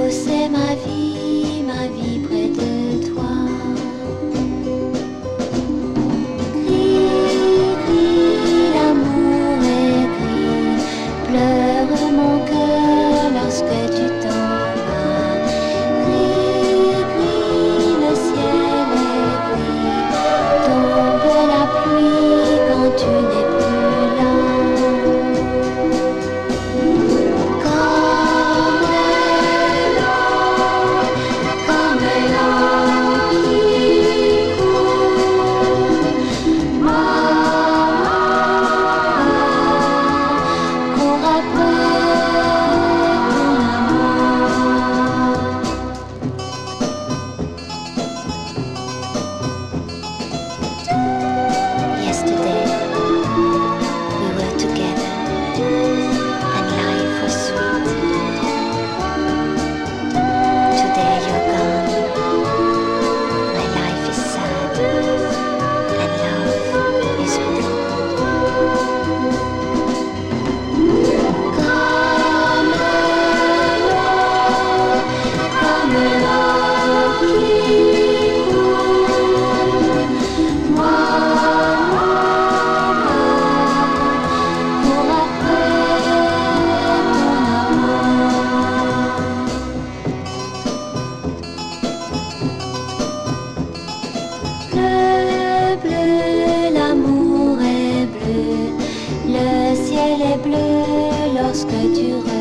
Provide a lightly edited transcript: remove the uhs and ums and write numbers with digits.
c'est ma vie près de toi. Gris, gris, l'amour est gris, pleure mon cœur lorsque tu t'en vas. Gris, gris, le ciel est gris, tombe la pluie quand tu n'es plus là. L'amour est bleu, le ciel est bleu lorsque tu